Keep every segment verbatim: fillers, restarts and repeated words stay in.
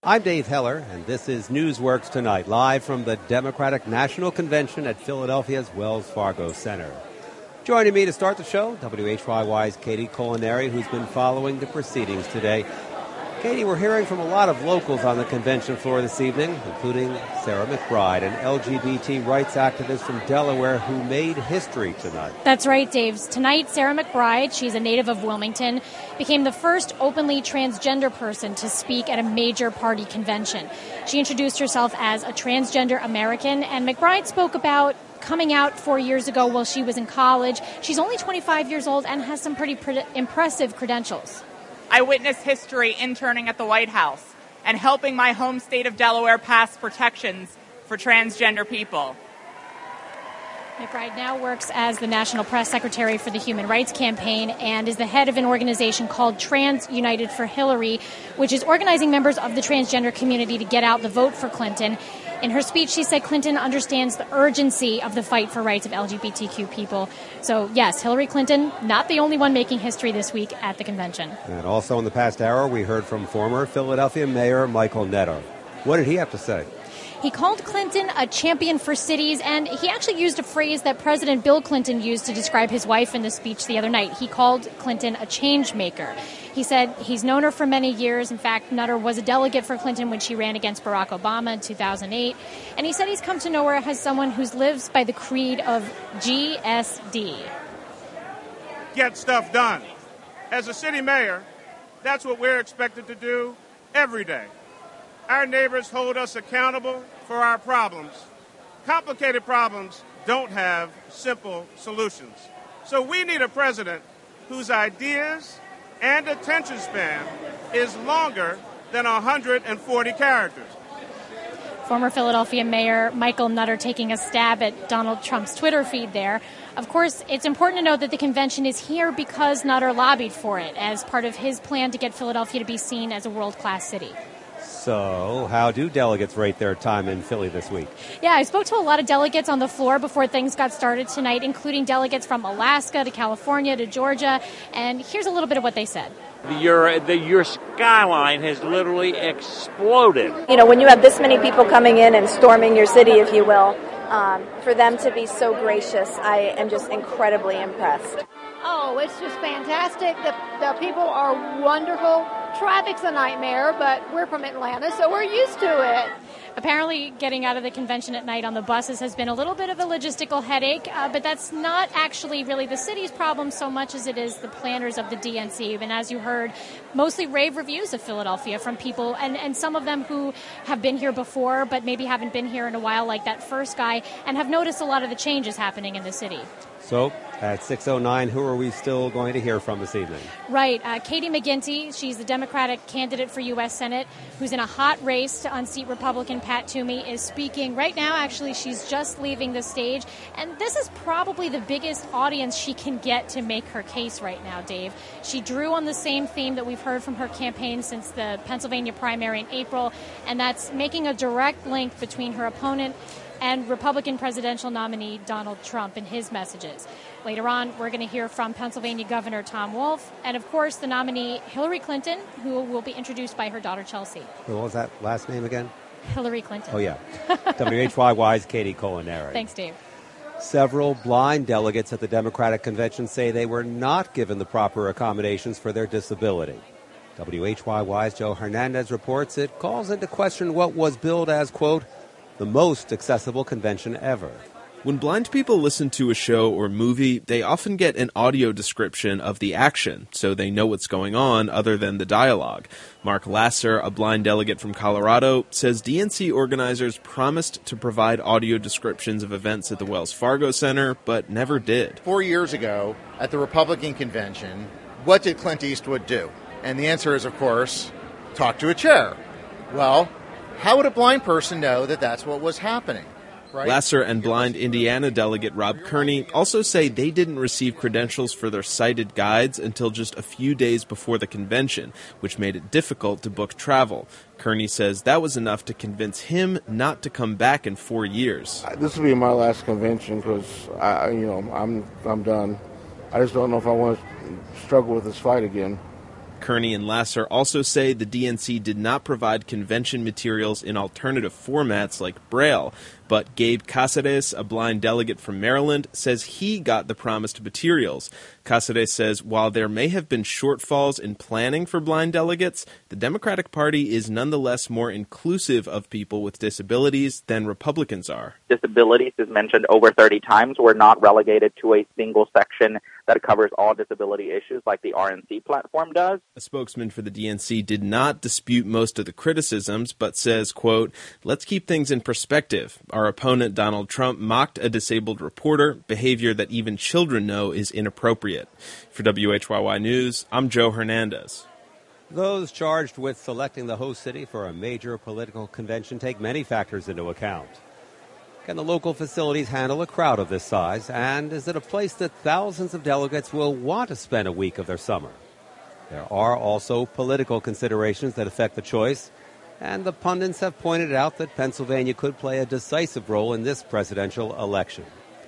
I'm Dave Heller, and this is Newsworks Tonight, live from the Democratic National Convention at Philadelphia's Wells Fargo Center. Joining me to start the show, W H Y Y's Katie Culinary, who's been following the proceedings today. Katie, we're hearing from a lot of locals on the convention floor this evening, including Sarah McBride, an L G B T rights activist from Delaware who made history tonight. That's right, Dave. Tonight, Sarah McBride, she's a native of Wilmington, became the first openly transgender person to speak at a major party convention. She introduced herself as a transgender American, and McBride spoke about coming out four years ago while she was in college. She's only twenty-five years old and has some pretty pre- impressive credentials. I witnessed history interning at the White House and helping my home state of Delaware pass protections for transgender people. McBride now works as the National Press Secretary for the Human Rights Campaign and is the head of an organization called Trans United for Hillary, which is organizing members of the transgender community to get out the vote for Clinton. In her speech, she said Clinton understands the urgency of the fight for rights of L G B T Q people. So, yes, Hillary Clinton, not the only one making history this week at the convention. And also in the past hour, we heard from former Philadelphia Mayor Michael Netter. What did he have to say? He called Clinton a champion for cities, and he actually used a phrase that President Bill Clinton used to describe his wife in the speech the other night. He called Clinton a change maker. He said he's known her for many years. In fact, Nutter was a delegate for Clinton when she ran against Barack Obama in two thousand eight. And he said he's come to know her as someone who lives by the creed of G S D. Get stuff done. As a city mayor, that's what we're expected to do every day. Our neighbors hold us accountable for our problems. Complicated problems don't have simple solutions. So we need a president whose ideas and attention span is longer than one hundred forty characters. Former Philadelphia Mayor Michael Nutter taking a stab at Donald Trump's Twitter feed there. Of course, it's important to note that the convention is here because Nutter lobbied for it as part of his plan to get Philadelphia to be seen as a world-class city. So, how do delegates rate their time in Philly this week? Yeah, I spoke to a lot of delegates on the floor before things got started tonight, including delegates from Alaska to California to Georgia. And here's a little bit of what they said. Your, the, your skyline has literally exploded. You know, when you have this many people coming in and storming your city, if you will, um, for them to be so gracious, I am just incredibly impressed. Oh, it's just fantastic. The, the people are wonderful. Traffic's a nightmare, but we're from Atlanta, so we're used to it. Apparently, getting out of the convention at night on the buses has been a little bit of a logistical headache, uh, but that's not actually really the city's problem so much as it is the planners of the D N C. And as you heard, mostly rave reviews of Philadelphia from people, and, and some of them who have been here before, but maybe haven't been here in a while, like that first guy, and have noticed a lot of the changes happening in the city. So, at six oh nine, who are we still going to hear from this evening? Right. Uh, Katie McGinty, she's the Democratic candidate for U S Senate, who's in a hot race to unseat Republican Pat Toomey, is speaking right now. Actually, she's just leaving the stage. And this is probably the biggest audience she can get to make her case right now, Dave. She drew on the same theme that we've heard from her campaign since the Pennsylvania primary in April, and that's making a direct link between her opponent and Republican presidential nominee Donald Trump in his messages. Later on, we're going to hear from Pennsylvania Governor Tom Wolf and, of course, the nominee Hillary Clinton, who will be introduced by her daughter Chelsea. What was that last name again? Hillary Clinton. Oh, yeah. W H Y Y's Katie Culinary. Thanks, Dave. Several blind delegates at the Democratic convention say they were not given the proper accommodations for their disability. W H Y Y's Joe Hernandez reports it calls into question what was billed as, quote, the most accessible convention ever. When blind people listen to a show or movie, they often get an audio description of the action, so they know what's going on other than the dialogue. Mark Lasser, a blind delegate from Colorado, says D N C organizers promised to provide audio descriptions of events at the Wells Fargo Center, but never did. Four years ago, at the Republican convention, what did Clint Eastwood do? And the answer is, of course, talk to a chair. Well, how would a blind person know that that's what was happening? Right? Lasser and blind Indiana delegate Rob Kearney also say they didn't receive credentials for their sighted guides until just a few days before the convention, which made it difficult to book travel. Kearney says that was enough to convince him not to come back in four years. This will be my last convention because I, you know, I'm I'm done. I just don't know if I want to struggle with this fight again. Kearney and Lasser also say the D N C did not provide convention materials in alternative formats like Braille, but Gabe Cáceres, a blind delegate from Maryland, says he got the promised materials. Cáceres says while there may have been shortfalls in planning for blind delegates, the Democratic Party is nonetheless more inclusive of people with disabilities than Republicans are. Disabilities is mentioned over thirty times. We're not relegated to a single section that covers all disability issues like the R N C platform does. A spokesman for the D N C did not dispute most of the criticisms, but says, quote, "Let's keep things in perspective. Our opponent, Donald Trump, mocked a disabled reporter, behavior that even children know is inappropriate." For W H Y Y News, I'm Joe Hernandez. Those charged with selecting the host city for a major political convention take many factors into account. Can the local facilities handle a crowd of this size? And is it a place that thousands of delegates will want to spend a week of their summer? There are also political considerations that affect the choice, and the pundits have pointed out that Pennsylvania could play a decisive role in this presidential election.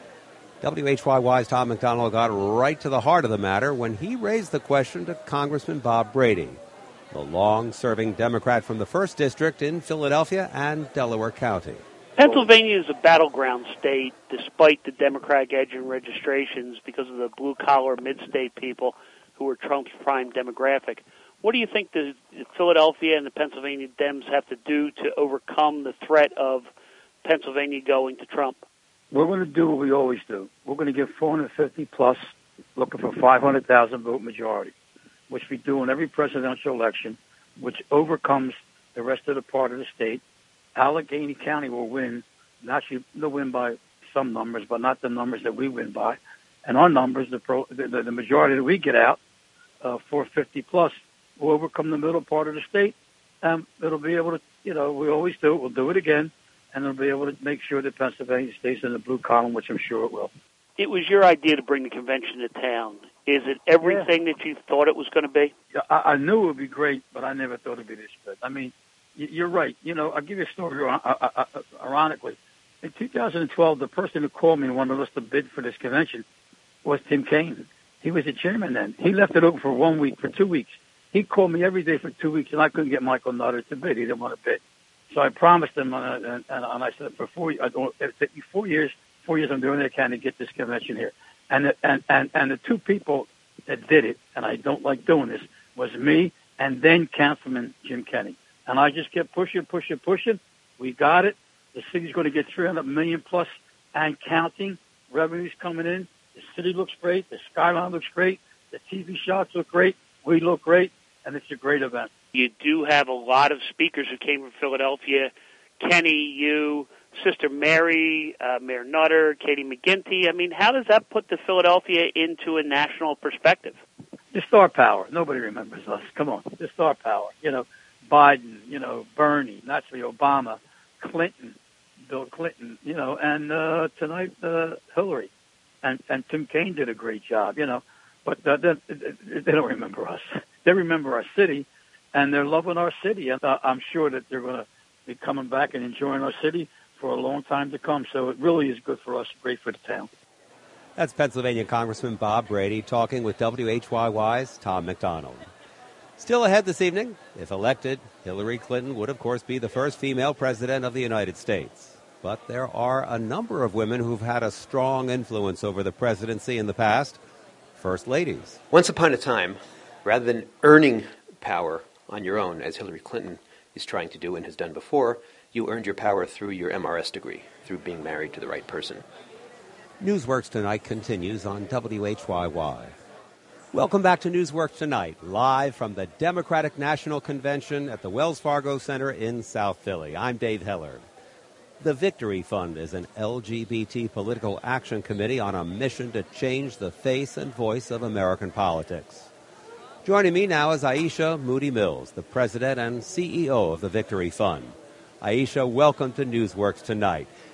W H Y Y's Tom McDonald got right to the heart of the matter when he raised the question to Congressman Bob Brady, the long-serving Democrat from the first District in Philadelphia and Delaware County. Pennsylvania is a battleground state despite the Democratic edge in registrations because of the blue-collar mid-state people who are Trump's prime demographic. What do you think the Philadelphia and the Pennsylvania Dems have to do to overcome the threat of Pennsylvania going to Trump? We're going to do what we always do. We're going to get four hundred fifty plus, looking for five hundred thousand vote majority, which we do in every presidential election, which overcomes the rest of the part of the state. Allegheny County will win. Actually, they'll win by some numbers, but not the numbers that we win by. And our numbers, the pro, the, the majority that we get out, uh, four hundred fifty plus, will overcome the middle part of the state. Um, it'll be able to, you know, we always do it. We'll do it again, and it'll be able to make sure that Pennsylvania stays in the blue column, which I'm sure it will. It was your idea to bring the convention to town. Is it everything yeah. that you thought it was going to be? I, I knew it would be great, but I never thought it would be this good. I mean, you're right. You know, I'll give you a story ironically. In two thousand twelve, the person who called me and wanted us to bid for this convention was Tim Kaine. He was the chairman then. He left it open for one week, for two weeks. He called me every day for two weeks, and I couldn't get Michael Nutter to bid. He didn't want to bid. So I promised him, and, and, and I said, for four, I don't, it took me four years, four years I'm doing it, I can to get this convention here. And the, and, and, and the two people that did it, and I don't like doing this, was me and then Councilman Jim Kenney. And I just kept pushing, pushing, pushing. We got it. The city's going to get three hundred million plus and counting. Revenues coming in. The city looks great. The skyline looks great. The T V shots look great. We look great. And it's a great event. You do have a lot of speakers who came from Philadelphia. Kenny, you, Sister Mary, uh, Mayor Nutter, Katie McGinty. I mean, how does that put the Philadelphia into a national perspective? The star power. Nobody remembers us. Come on. The star power. You know, Biden, you know, Bernie, naturally Obama, Clinton, Bill Clinton, you know, and uh, tonight uh, Hillary. And, and Tim Kaine did a great job, you know. But uh, they, they don't remember us. They remember our city, and they're loving our city. And uh, I'm sure that they're going to be coming back and enjoying our city for a long time to come. So it really is good for us, great for the town. That's Pennsylvania Congressman Bob Brady talking with W H Y Y's Tom McDonald. Still ahead this evening, if elected, Hillary Clinton would, of course, be the first female president of the United States. But there are a number of women who've had a strong influence over the presidency in the past. First ladies. Once upon a time, rather than earning power on your own, as Hillary Clinton is trying to do and has done before, you earned your power through your M R S degree, through being married to the right person. Newsworks Tonight continues on W H Y Y. Welcome back to Newsworks Tonight, live from the Democratic National Convention at the Wells Fargo Center in South Philly. I'm Dave Heller. The Victory Fund is an L G B T political action committee on a mission to change the face and voice of American politics. Joining me now is Aisha Moody Mills, the president and C E O of the Victory Fund. Aisha, welcome to Newsworks Tonight.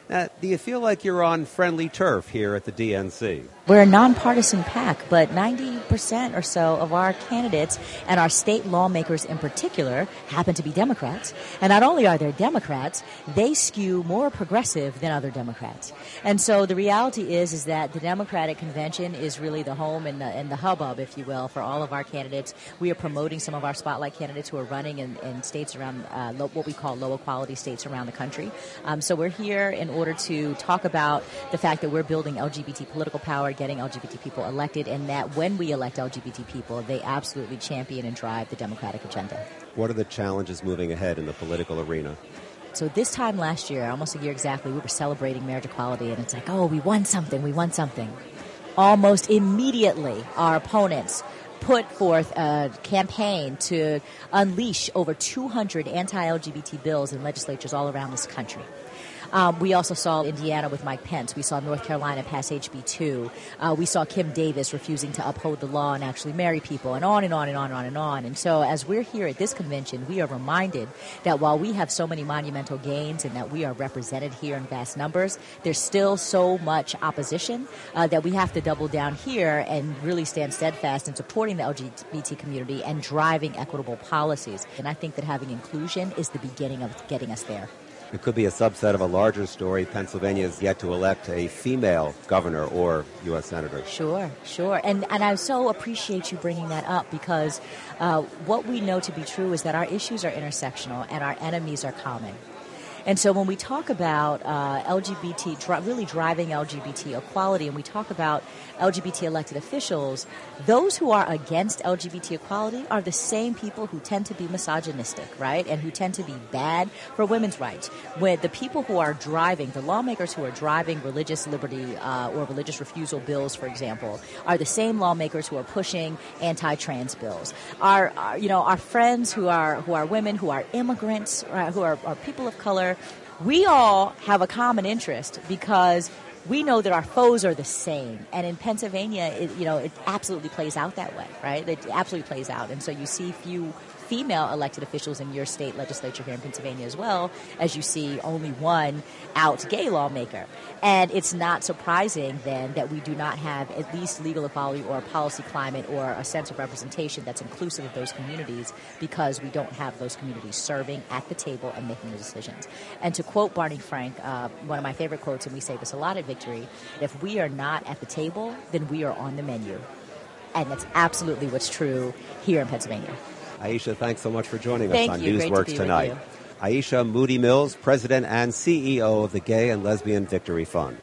Now, do you feel like you're on friendly turf here at the D N C? We're a nonpartisan PAC, but ninety percent or so of our candidates and our state lawmakers in particular happen to be Democrats. And not only are they Democrats, they skew more progressive than other Democrats. And so the reality is is that the Democratic Convention is really the home and the, and the hubbub, if you will, for all of our candidates. We are promoting some of our spotlight candidates who are running in, in states around uh, low, what we call low equality states around the country. Um, so we're here in order to talk about the fact that we're building L G B T political power, getting L G B T people elected, and that when we elect L G B T people, they absolutely champion and drive the Democratic agenda. What are the challenges moving ahead in the political arena? So this time last year, almost a year exactly, we were celebrating marriage equality, and it's like, oh, we won something, we won something. Almost immediately, our opponents put forth a campaign to unleash over two hundred anti-L G B T bills in legislatures all around this country. Um, we also saw Indiana with Mike Pence. We saw North Carolina pass H B two. Uh, we saw Kim Davis refusing to uphold the law and actually marry people, and on and on and on and on and on. And so as we're here at this convention, we are reminded that while we have so many monumental gains and that we are represented here in vast numbers, there's still so much opposition uh, that we have to double down here and really stand steadfast in supporting the L G B T community and driving equitable policies. And I think that having inclusion is the beginning of getting us there. It could be a subset of a larger story. Pennsylvania is yet to elect a female governor or U S senator. Sure, sure. And and I so appreciate you bringing that up because uh, what we know to be true is that our issues are intersectional and our enemies are common. And so when we talk about uh, L G B T, dri- really driving L G B T equality, and we talk about L G B T elected officials, those who are against L G B T equality are the same people who tend to be misogynistic, right, and who tend to be bad for women's rights. When the people who are driving, the lawmakers who are driving religious liberty uh, or religious refusal bills, for example, are the same lawmakers who are pushing anti-trans bills. Our, our you know, our friends who are who are women, who are immigrants, uh, who are, are people of color, we all have a common interest because we know that our foes are the same. And in Pennsylvania, it, you know, it absolutely plays out that way, right? It absolutely plays out. And so you see few female elected officials in your state legislature here in Pennsylvania as well, as you see only one out gay lawmaker. And it's not surprising then that we do not have at least legal equality or a policy climate or a sense of representation that's inclusive of those communities because we don't have those communities serving at the table and making the decisions. And to quote Barney Frank, uh, one of my favorite quotes, and we say this a lot at Victory, if we are not at the table, then we are on the menu. And that's absolutely what's true here in Pennsylvania. Aisha, thanks so much for joining Thank us on you. Newsworks to tonight. Aisha Moody Mills, President and C E O of the Gay and Lesbian Victory Fund.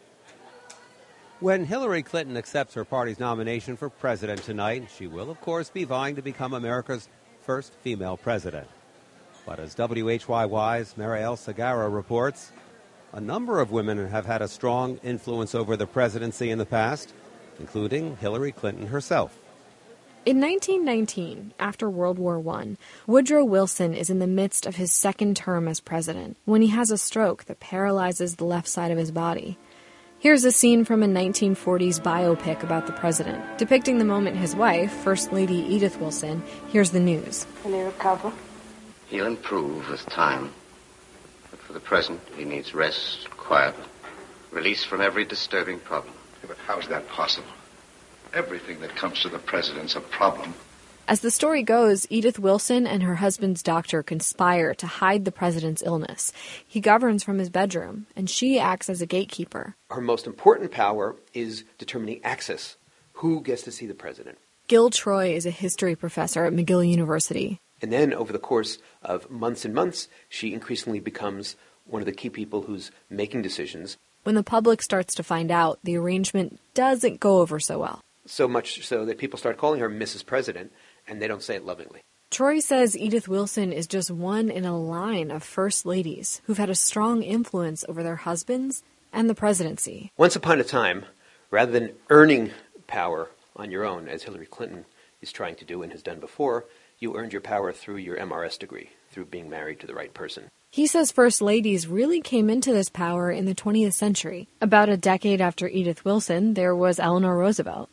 When Hillary Clinton accepts her party's nomination for president tonight, she will, of course, be vying to become America's first female president. But as W H Y Y's Marielle Segarra reports, a number of women have had a strong influence over the presidency in the past, including Hillary Clinton herself. In nineteen nineteen, after World War One, Woodrow Wilson is in the midst of his second term as president when he has a stroke that paralyzes the left side of his body. Here's a scene from a nineteen forties biopic about the president. Depicting the moment his wife, First Lady Edith Wilson, hears the news. Will he recover? He'll improve with time. But for the present, he needs rest, quiet, release from every disturbing problem. Yeah, but how is that possible? Everything that comes to the president's a problem. As the story goes, Edith Wilson and her husband's doctor conspire to hide the president's illness. He governs from his bedroom, and she acts as a gatekeeper. Her most important power is determining access. Who gets to see the president? Gil Troy is a history professor at McGill University. And then, over the course of months and months, she increasingly becomes one of the key people who's making decisions. When the public starts to find out, the arrangement doesn't go over so well. So much so that people start calling her Missus President, and they don't say it lovingly. Troy says Edith Wilson is just one in a line of first ladies who've had a strong influence over their husbands and the presidency. Once upon a time, rather than earning power on your own, as Hillary Clinton is trying to do and has done before, you earned your power through your M R S degree, through being married to the right person. He says first ladies really came into this power in the twentieth century. About a decade after Edith Wilson, there was Eleanor Roosevelt.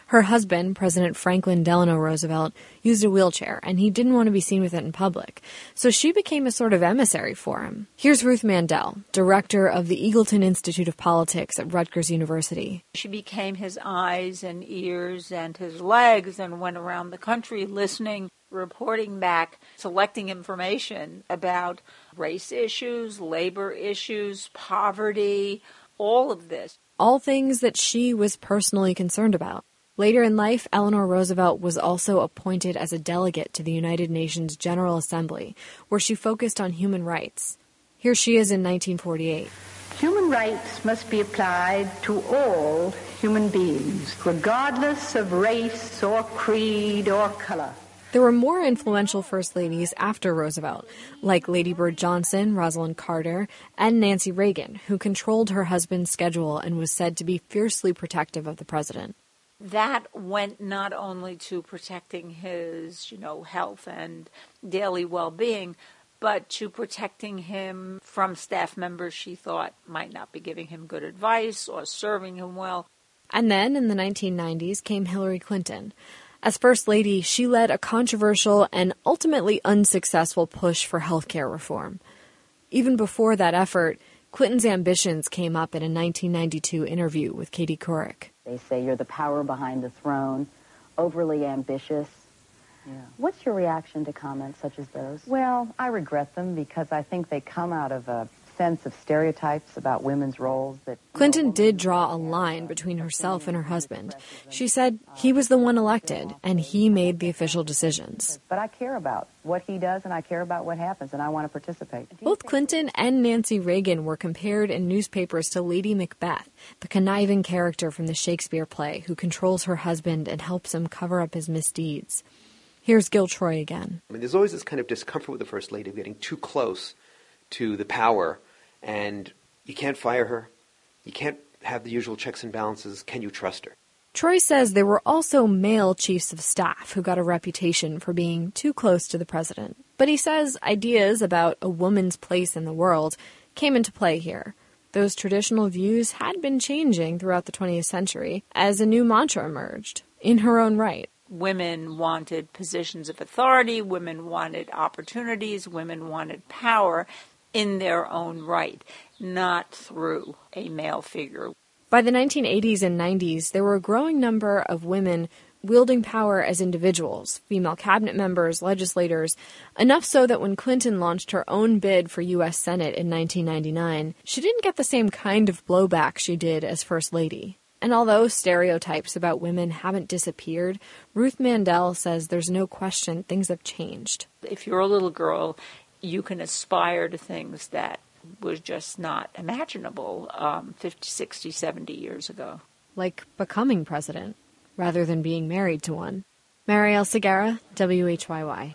Her husband, President Franklin Delano Roosevelt, used a wheelchair, and he didn't want to be seen with it in public. So she became a sort of emissary for him. Here's Ruth Mandel, director of the Eagleton Institute of Politics at Rutgers University. She became his eyes and ears and his legs and went around the country listening, reporting back, selecting information about race issues, labor issues, poverty, all of this. All things that she was personally concerned about. Later in life, Eleanor Roosevelt was also appointed as a delegate to the United Nations General Assembly, where she focused on human rights. Here she is in nineteen forty-eight. Human rights must be applied to all human beings, regardless of race or creed or color. There were more influential First Ladies after Roosevelt, like Lady Bird Johnson, Rosalind Carter, and Nancy Reagan, who controlled her husband's schedule and was said to be fiercely protective of the president. That went not only to protecting his, you know, health and daily well-being, but to protecting him from staff members she thought might not be giving him good advice or serving him well. And then, in the nineteen nineties, came Hillary Clinton. As First Lady, she led a controversial and ultimately unsuccessful push for health care reform. Even before that effort, Clinton's ambitions came up in a nineteen ninety-two interview with Katie Couric. They say you're the power behind the throne, overly ambitious. Yeah. What's your reaction to comments such as those? Well, I regret them because I think they come out of a sense of stereotypes about women's roles that... Clinton did draw a line between herself and her husband. She said he was the one elected, and he made the official decisions. But I care about what he does, and I care about what happens, and I want to participate. Both Clinton and Nancy Reagan were compared in newspapers to Lady Macbeth, the conniving character from the Shakespeare play who controls her husband and helps him cover up his misdeeds. Here's Gil Troy again. I mean, there's always this kind of discomfort with the First Lady of getting too close to the power. And you can't fire her. You can't have the usual checks and balances. Can you trust her? Troy says there were also male chiefs of staff who got a reputation for being too close to the president. But he says ideas about a woman's place in the world came into play here. Those traditional views had been changing throughout the twentieth century as a new mantra emerged, in her own right. Women wanted positions of authority. Women wanted opportunities. Women wanted power in their own right, not through a male figure. By the nineteen eighties and nineties, there were a growing number of women wielding power as individuals, female cabinet members, legislators, enough so that when Clinton launched her own bid for U S Senate in nineteen ninety-nine, she didn't get the same kind of blowback she did as First Lady. And although stereotypes about women haven't disappeared, Ruth Mandel says there's no question things have changed. If you're a little girl, you can aspire to things that was just not imaginable um, fifty, sixty, seventy years ago. Like becoming president, rather than being married to one. Marielle Segarra, W H Y Y.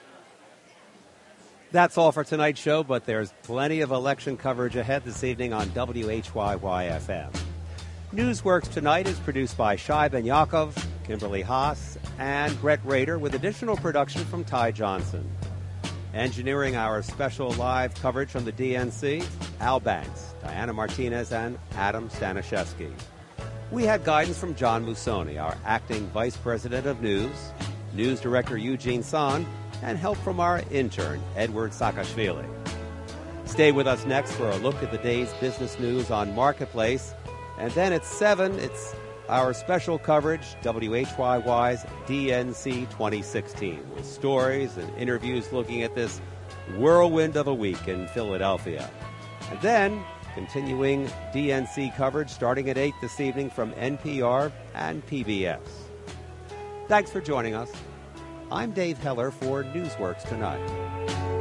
That's all for tonight's show, but there's plenty of election coverage ahead this evening on W H Y Y F M. Newsworks Tonight is produced by Shai Ben Yaakov, Kimberly Haas, and Brett Rader, with additional production from Ty Johnson. Engineering our special live coverage from the D N C, Al Banks, Diana Martinez, and Adam Staniszewski. We had guidance from John Musoni, our acting vice president of news, news director Eugene San, and help from our intern, Edward Saakashvili. Stay with us next for a look at the day's business news on Marketplace. And then at seven, it's our special coverage, W H Y Y's D N C twenty sixteen, with stories and interviews looking at this whirlwind of a week in Philadelphia. And then, continuing D N C coverage starting at eight this evening from N P R and P B S. Thanks for joining us. I'm Dave Heller for Newsworks Tonight.